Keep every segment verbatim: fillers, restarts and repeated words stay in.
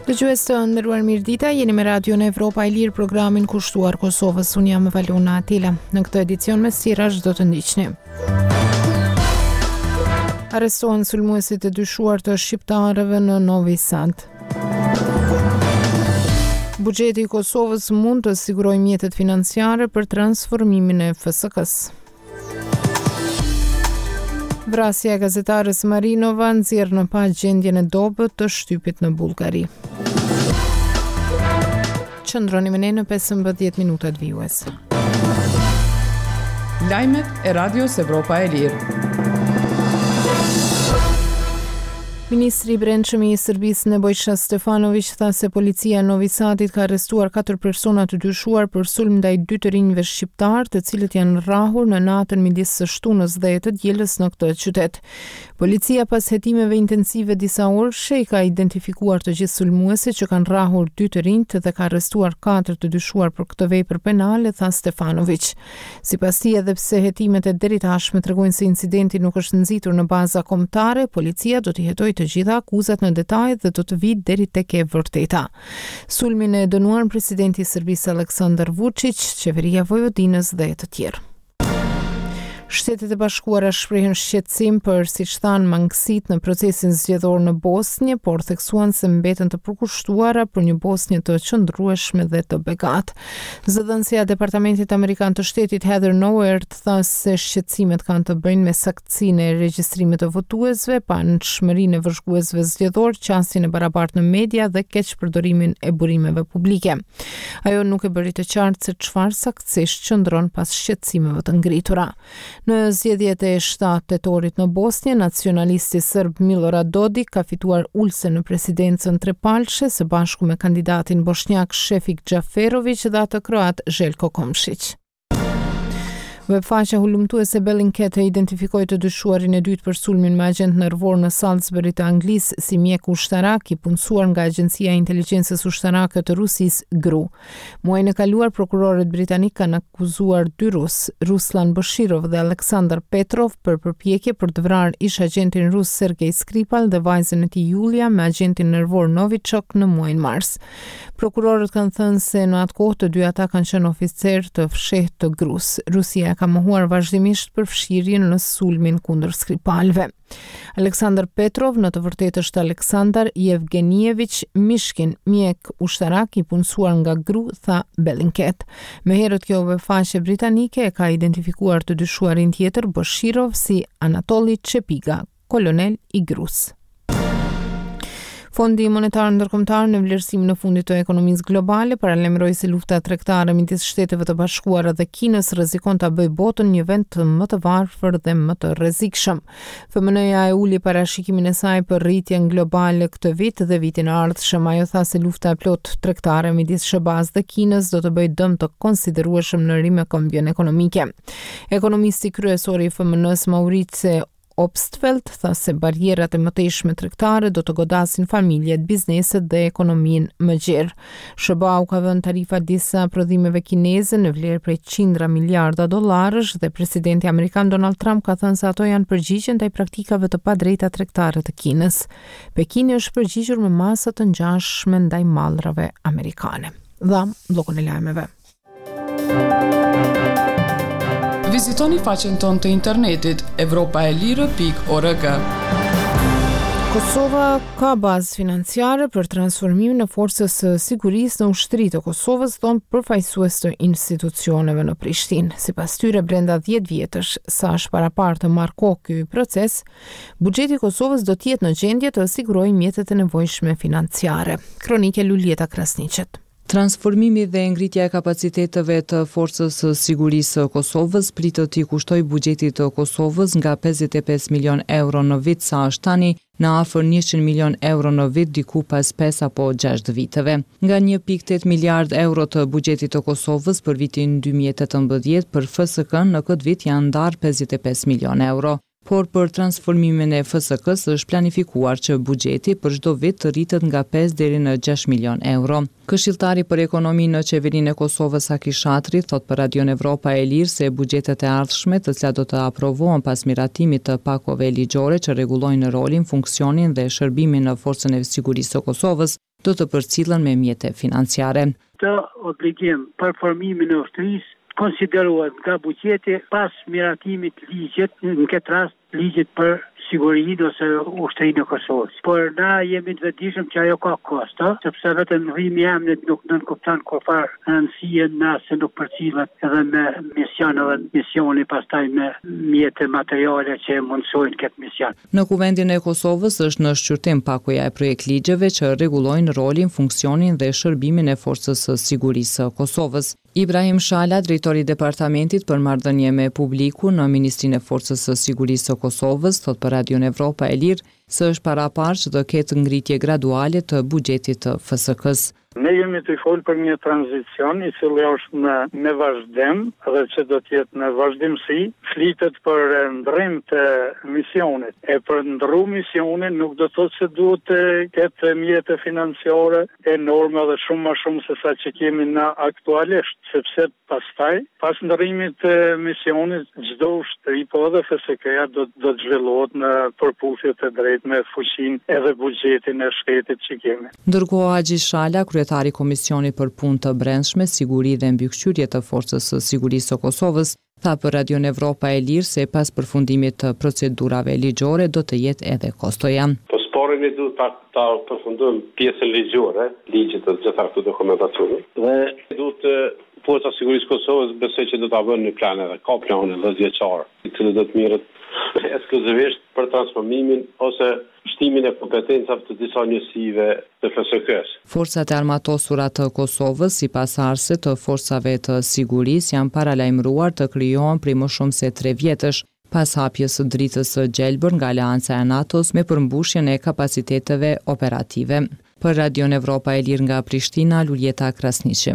Dëgjues të nderuar, mirëdita, jeni me Radion Evropa e Lirë, programin kushtuar Kosovës. Unë jam Valona Atila. Në këtë edicion me stirash do të ndiqni. Arrestohen sulmuesit e dyshuar të shqiptarëve në Novi Sad. Buxheti i Kosovës mund të sigurojë mjetet financiare për transformimin e F S K-s. Vrasja e gazetarës Marinova nxjerr në pa gjendjen e dobët të shtypit në Bullgari. Qëndroni me ne në pesëmbëdhjetë minutat vijues. Lajmet e Radios Evropa e Lirë. Ministri i Brendshëm i Serbisë Nebojša Stefanović tha se policia e Novi Sadit ka arrestuar katër persona të dyshuar për sulm ndaj dy të rinjve shqiptar, të cilët janë rrahur në natën midis së shtunës dhe të dielës në këtë qytet. Policia pas hetimeve intensive disa orëshe i ka identifikuar të gjithë sulmuesit që kanë rrahur dy të rinjt dhe ka arrestuar katër të dyshuar për këtë vepër penale, tha Stefanović. Sipas tij, edhe pse hetimet e deritashme tregojnë se incidenti nuk është nxitur në baza kombëtare, policia do të hetojë të gjitha akuzat në detaj dhe do të vijë deri tek e vërteta. Sulmin e dënuar presidenti i Serbisë Aleksandar Vučić, qeveria e Vojvodinës dhe të tjerë. Shtetet e Bashkuara shprehin shqetësim për, siç thanë, mangësitë në procesin zgjedhor në Bosnjë, por theksuan se mbeten të përkushtuara për një Bosnjë të qëndrueshme dhe të begatë. Zëdhënësia e Departamentit Amerikan të Shtetit Heather Nauert tha se shqetësimet kanë të bëjnë me saktësinë e regjistrimit të votuesve, panshmërinë e vëzhguesve zgjedhor, qasjen e barabartë në media dhe keqpërdorimin e burimeve publike. Ajo nuk e bëri të qartë se çfarë saktësisht qëndron pas shqetësimeve të ngritura. Në zgjedhjet e shtatë tetorit në Bosnjë, nacionalisti serb Milorad Dodik ka fituar ulse në presidencën trepalshe së bashku me kandidatin bosnjak Shefik Xhaferović dhe atë kroat Željko Komšić. Webfaqja hulumtuese Bellingcat e identifikoi të dyshuarin e dytë për sulmin me agent nervor në Salisbury të Anglisë si mjek ushtarak i punësuar nga Agjencia e Inteligjencës Ushtarake të Rusisë G R U. Muajin e kaluar prokurorët britanik kanë akuzuar dy rus, Ruslan Bashirov dhe Aleksandar Petrov, për përpjekje për të vrarë ish agentin rus Sergej Skripal dhe vajzën e tij Julia me agentin nervor Novichok në muajin mars. Prokurorët kanë thënë se në atë kohë të dy ata kanë qenë oficer të fshehtë të G R U-s. Rusia ka mohuar vazhdimisht për fshirjen në sulmin kundër Skripalëve. Aleksandar Petrov në të vërtetë është Aleksandar Yevgenievich Mishkin, mjek ushtarak i punësuar nga G R U, tha Bellingcat. Me herët kjo webfaqe britanike e ka identifikuar të dyshuarin tjetër Bashirov si Anatoli Çepiga, kolonel i G R U-s. Fondi Monetar Ndërkombëtar në vlerësimin e fundit të ekonomisë globale paralajmëroi se lufta tregtare midis Shteteve të Bashkuara dhe Kinës rrezikon ta bëjë botën një vend më të varfër dhe më të rrezikshëm. F M N-ja e uli parashikimin e saj për rritjen globale këtë vit dhe vitin e ardhshëm. Ajo tha se lufta e plot tregtare midis S B A-s dhe Kinës do të bëjë dëm të konsiderueshëm në rimëkombjen ekonomike. Ekonomisti kryesor i F M N-s Maurice Obstfeld tha se barrierat e mëtejshme tregtare do të godasin familjet, bizneset dhe ekonominë më gjerë. S B A-u ka vënë tarifa disa prodhimeve kineze në vlerë prej qindra miliarda dollarësh dhe presidenti amerikan Donald Trump ka thënë se ato janë përgjigje ndaj praktikave të padrejta tregtare të Kinës. Pekini është përgjigjur me masa të ngjashme ndaj mallrave amerikane. Dha bllokun e lajmeve. Vizitoni faqen tonë të internetit evropaelire pikë org. Kosova ka bazë financiare për transformimin e forcës së sigurisë në ushtri të Kosovës, thonë përfaqësues të institucioneve në Prishtinë. Sipas tyre, brenda dhjetë vjetësh, sa është parapar të marrë kohë ky proces, buxheti i Kosovës do të jetë në gjendje të sigurojë mjetet e nevojshme financiare. Kronike Lulieta Krasniqet. Transformimi dhe ngritja e kapaciteteve të forcës së sigurisë së Kosovës pritet t'i kushtoj buxhetit të Kosovës nga pesëdhjetë e pesë milion euro në vit sa është tani në afër njëqind milion euro në vit diku pas pesë apo gjashtë viteve. Nga një pikë tetë miliard euro të buxhetit të Kosovës për vitin dy mijë e tetëmbëdhjetë për F S K në këtë vit janë ndarë pesëdhjetë e pesë milion euro. por për transformimin e F S K-s është planifikuar që buxheti për çdo vit të rritet nga pesë deri në gjashtë milion euro. Këshilltari për ekonomi në qeverinë e Kosovës Aki Shatri thot për Radion Evropa e Lirë se buxhetet e ardhshme, të cilat do të aprovohen pas miratimit të pakove ligjore që rregullojnë rolin, funksionin dhe shërbimin në Forcën e Sigurisë së Kosovës, do të përcillen me mjete financiare. Të obligim për formimin e ushtrisë konsiderohet nga buqeti pas miratimit ligjit, në këtë rast ligjit për sigurinë ose ushtrinë e Kosovës. Por na jemi të vetëdijshëm që ajo ka kosto, sepse vetëm rrimi i emrit nuk nënkupton kurfar rëndësie na se nuk përcillet edhe me mision edhe misioni pastaj me mjete materiale që mundsojnë këtë mision. Në Kuvendin e Kosovës është në shqyrtim pakuja e projekt ligjeve që rregullojnë rolin, funksionin dhe shërbimin e Forcës së Sigurisë së Kosovës. Ibrahim Shala, drejtori i Departamentit për Marrëdhënie me Publikun në Ministrinë e Forcës së Sigurisë së Kosovës, thot për Radion Evropa e Lirë se është paraparë që të ketë ngritje graduale të buxhetit të F S K-s. Ne jemi të folë për një tranzicion i cili është në me vazhdim dhe që do të jetë në vazhdimsi, flitet për ndrrim të misionit. E për ndru misionin nuk do të thotë se duhet të ketë mjete financiare enorme dhe shumë më shumë se sa që kemi na aktualisht, sepse pastaj, pas ndrrimit të misionit, çdo ushtri po edhe F S K-ja do, do të zhvillohet në përputhje të drejtë me fuqinë edhe buxhetin e shtetit që kemi. Ndërkohë Haxhi Shala, kryetari i Komisionit për Punë të Brendshme, Siguri dhe Mbikëqyrje të Forcës së Sigurisë së Kosovës, tha për Radion Evropa e Lirë se pas përfundimit të procedurave ligjore do të jetë edhe kostoja. Po sporin e duhet ta, ta përfundojmë pjesën ligjore, ligjit të gjitha këto dokumentacione. Dhe duhet Forca e Sigurisë së Kosovës besoj që do ta vënë në plan edhe ka plane dhjeçar, i cili do të mirët ekskluzivisht për transformimin ose shtimin e kompetencave të disa njësive të F S K-s. Forcat e armatosura të Kosovës, sipas arse të forcave të sigurisë, janë paralajmëruar të krijohen prej më shumë se tre vjetësh, pas hapjes së dritës së gjelbër nga Aleanca e NATO-s me përmbushjen e kapaciteteve operative. Për Radion Evropa e Lirë nga Prishtina, Luljeta Krasniqi.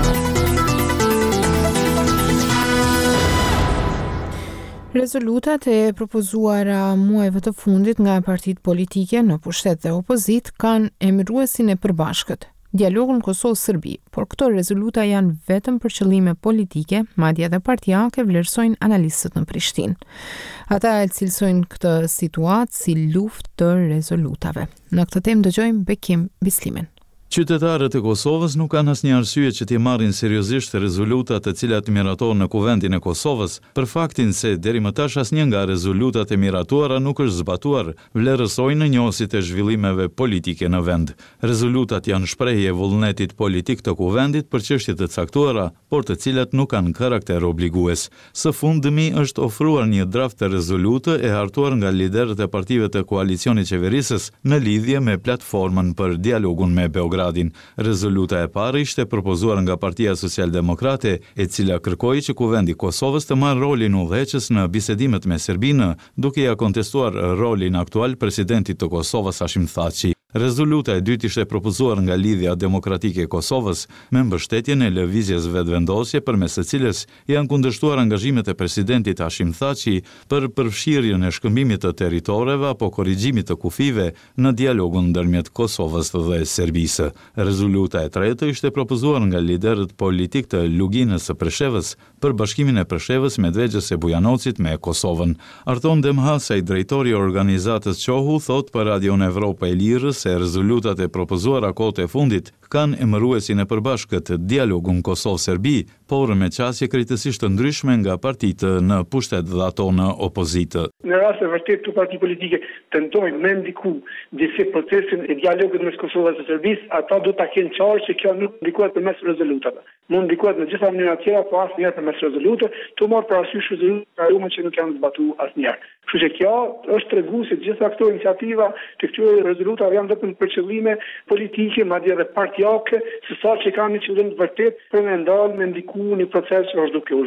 Rezolutat e propozuara muajve të fundit nga partitë politike në pushtet dhe opozit kanë emëruesin e përbashkët, dialogun Kosovë-Serbi, por këto rezoluta janë vetëm për qëllime politike, madje edhe partijake vlerësojnë analistët në Prishtinë. Ata e cilësojnë këtë situatë si luftë të rezolutave. Në këtë temë dëgjojmë Bekim Bislimin. Qytetarët e Kosovës nuk kanë asnjë arsye që t'i marrin seriozisht rezolutat të cilat miratohen në Kuvendin e Kosovës, për faktin se deri më tash asnjë nga rezolutat e miratuara nuk është zbatuar, vlerësojnë njohësit e zhvillimeve politike në vend. Rezolutat janë shprehje e vullnetit politik të Kuvendit për çështje të caktuara, por të cilat nuk kanë karakter obligues. Së fundmi është ofruar një draft të rezolutë e hartuar nga liderët e partive të koalicionit qeverisës në lidhje me platformën për dialogun me Beograd. Rezoluta e parë ishte propozuar nga Partia Socialdemokrate, e cila kërkoi që Kuvendi i Kosovës të marrë rolin udhëheqës në bisedimet me Serbinë, duke ja kontestuar rolin aktual presidentit të Kosovës Hashim Thaçi. Rezoluta e dytë ishte propozuar nga Lidhja Demokratike e Kosovës me mbështetjen e lëvizjes vetëvendosje përmes së cilës janë kundërshtuar angazhimet e presidentit Hashim Thaçi për përfshirjen e shkëmbimit të territoreve apo korrigjimit të kufive në dialogun ndërmjet Kosovës dhe Serbisë. Rezoluta e tretë ishte propozuar nga liderët politik të Luginës së Preshevës për bashkimin e Preshevës me Medvegjës e Bujanocit me Kosovën. Arton Demhasaj, drejtori i organizatës Qohu, thot për Radion Evropa e Lirë se rezolutat e propozuara kohët e fundit kanë emëruesin e përbashkët dialogun Kosovë-Serbi, por me qasje kritikisht të ndryshme nga partitë në pushtet dhe ato në opozitë. Në rast e vërtet të parti politike tentojnë me ndiku disi procesin e dialogut mes Kosovës dhe Serbisë, ata do ta kenë qartë që kjo nuk ndikohet përmes rezolutave. Mund ndikohet në gjitha mënyra tjera, po asnjëherë përmes rezolutave, të marrë parasysh rezolutat që nuk janë zbatuar asnjëherë. Kështu që kjo është tregues se gjitha këto iniciativa të këtyre rezolutave janë vetëm për qëllime politike, madje edhe partijake, se sa që kanë një qëllim të vërtet për me ndalë, me ndiku një proces që është duke u zhvilluar.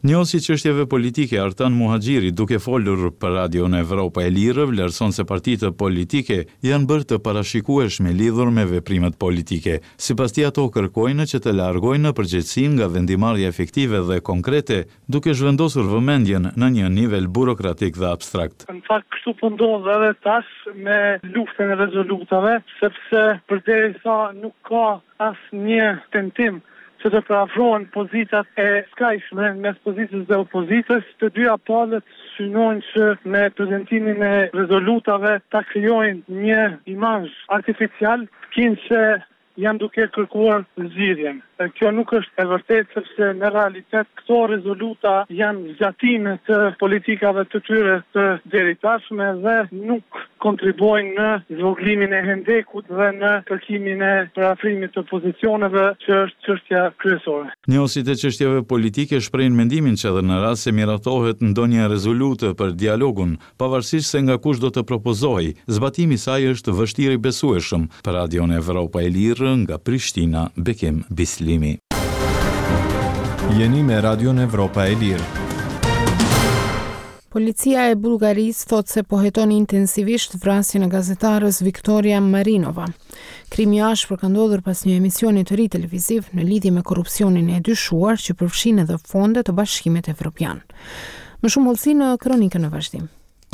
Njohësi çështjeve politike Artan Muhaxhiri, duke folur për Radion Evropa e Lirë, vlerëson se partitë politike janë bërë të parashikueshme lidhur me veprimet politike. Sipas tij ato kërkojnë që të largojnë përgjegjësinë nga vendimarrja efektive dhe konkrete, duke zhvendosur vëmendjen në një nivel burokratik dhe abstrakt. Në fakt kështu po ndodh edhe tash me luftën e rezolutave, sepse përderisa nuk ka asnjë tentim që të përafrohen pozitat e skajshme mes pozitës dhe opozitës, të dyja palët synojnë që me prezentimin e rezolutave ta krijojnë një imazh artificial, kinë që janë duke kërkuar zgjidhjen. Kjo nuk është e vërtetë, sepse në realitet këto rezoluta janë zgjatime të politikave të tyre të deritashme dhe nuk kontribuojnë në zvogëlimin e hendekut dhe në kërkimin e parafrimit të pozicioneve, që është çështja kryesore. Njohësit e çështjeve politike shprehin mendimin që edhe në rast se miratohet ndonjë rezolutë për dialogun, pavarësisht se nga kush do të propozohej, zbatimi i saj është vështirë i besueshëm. Për Radion Evropa e Lirë, nga Prishtina, Bekim Bislimi. Jeni me Radion Evropa e Lirë. Policia e Bullgarisë thot se po heton intensivisht vrasjen e gazetarës Viktoria Marinova. Krimi i ashpër ka ndodhur pas një emisioni të ri televiziv në lidhje me korrupsionin e dyshuar që përfshin edhe fonde të Bashkimit Evropian. Më shumë hollësi në kronikën në vazhdim.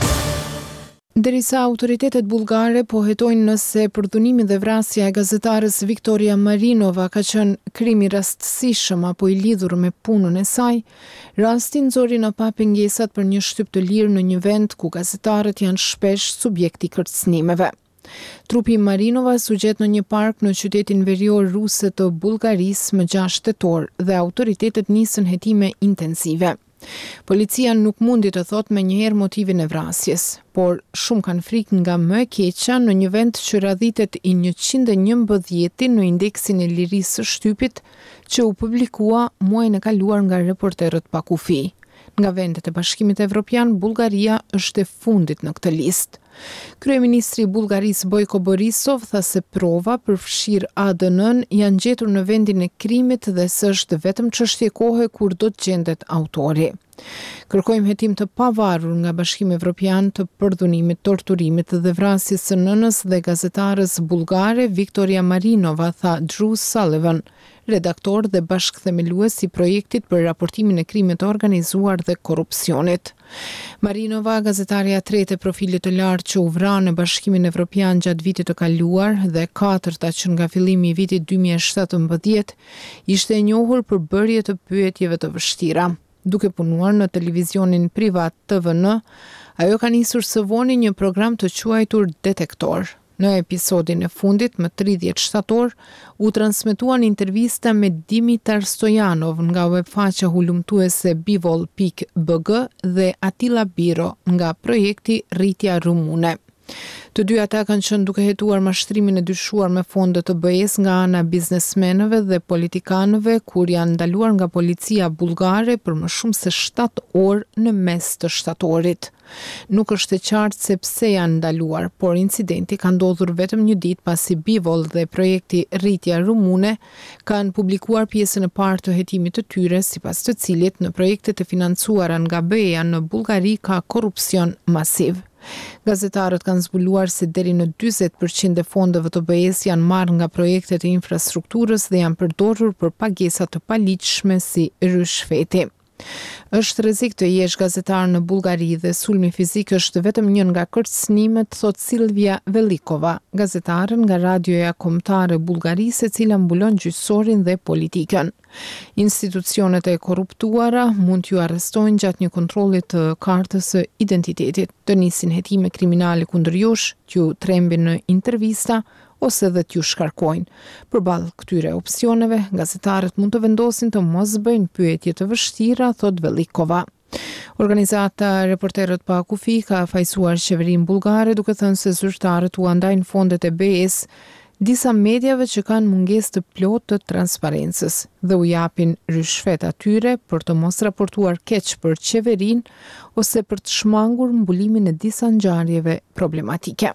Derisa autoritetet bullgare po hetojnë nëse përdhunimi dhe vrasja e gazetarës Viktoria Marinova ka qenë krim i rastësishëm apo i lidhur me punën e saj, rasti nxori në pa pengesat për një shtyp të lirë në një vend ku gazetarët janë shpesh subjekti kërcënimeve. Trupi i Marinovas u gjet në një park në qytetin verior ruse të Bullgarisë më gjashtë tetor dhe autoritetet nisën hetime intensive. Policia nuk mundi të thot me njëherë motivin e vrasjes, por shumë kanë frikë nga më e keqja në një vend që radhitet i njëqind e njëmbëdhjetë në indeksin e lirisë së shtypit që u publikua muajin e kaluar nga reporterët pa kufi. Nga vendet e Bashkimit Evropian, Bullgaria është e fundit në këtë listë. Kryeministri i Bullgarisë Bojko Borisov tha se prova për fshir A D N-n janë gjetur në vendin e krimit dhe se është vetëm çështje kohe kur do të gjendet autori. Kërkojmë hetim të pavarur nga Bashkimi Evropian të përdhunimit, torturimit dhe vrasjes së nënës dhe gazetarës bullgare Viktoria Marinova, tha Drew Sullivan, redaktor dhe bashkëthemelues i projektit për raportimin e krimit të organizuar dhe korrupsionit. Marinova, gazetarja e tretë e profilit të lartë që u vra në Bashkimin Evropian gjatë vitit të kaluar dhe katërta që nga fillimi i vitit dy mijë e shtatëmbëdhjetë, ishte e njohur për bërje të pyetjeve të vështira. Duke punuar në televizionin privat T V N, ajo ka nisur së voni një program të quajtur Detektor. Në episodin e fundit, më tridhjetë shtator, u transmetuan intervista me Dimitar Stojanov nga webfaqja hulumtuese bivol pikë b g dhe Attila Biro nga projekti Rritja Rumune. Të dy ata kanë qenë duke hetuar mashtrimin e dyshuar me fonde të B E-s nga ana biznesmenëve dhe politikanëve, kur janë ndaluar nga policia bullgare për më shumë se shtatë orë në mes të shtatorit. Nuk është e qartë se pse janë ndaluar, por incidenti ka ndodhur vetëm një ditë pasi Bivol dhe projekti Rritja Rumune kanë publikuar pjesën e parë të hetimit të tyre, sipas të cilit në projektet e financuara nga B E-ja në Bullgari ka korrupsion masiv. Gazetarët kanë zbuluar se deri në dyzet përqind e fondeve të B E-s janë marrë nga projektet e infrastrukturës dhe janë përdorur për pagesa të paligjshme si rishfeti. Është rrezik të jesh gazetar në Bullgari dhe sulmi fizik është vetëm një nga kërcënimet, thot Silvia Velikova, gazetare nga radioja kombëtare Bullgarisë, e cila mbulon gjyqësorin dhe politikën. Institucionet e korruptuara mund t'ju arrestojnë gjatë një kontrolli të kartës së identitetit, të nisin hetime kriminale kundër jush, t'ju trembin në intervista ose dhe t'ju shkarkojnë. Përballë këtyre opsioneve, gazetarët mund të vendosin të mos bëjnë pyetje të vështira, thot Velikova. Organizata Reporterët pa kufi ka fajsuar qeverinë bullgare duke thënë se zyrtarët u andajnë fondet e B E-s disa mediave që kanë mungesë të plotë të transparencës dhe u japin rishfet atyre për të mos raportuar keq për qeverinë ose për të shmangur mbulimin e disa ngjarjeve problematike.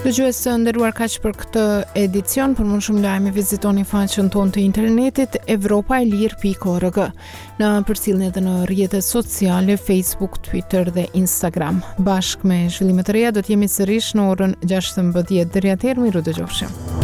Dëgjues të nderuar, kaq për këtë edicion. Për më shumë lajme vizitoni faqen tonë të internetit evropa e lirë pikë org. Na përcjellni edhe në rrjetet sociale Facebook, Twitter dhe Instagram. Bashkë me zhvillime të reja do të jemi sërish në orën gjashtëmbëdhjetë. Deri atëherë, miru dëgjofshim.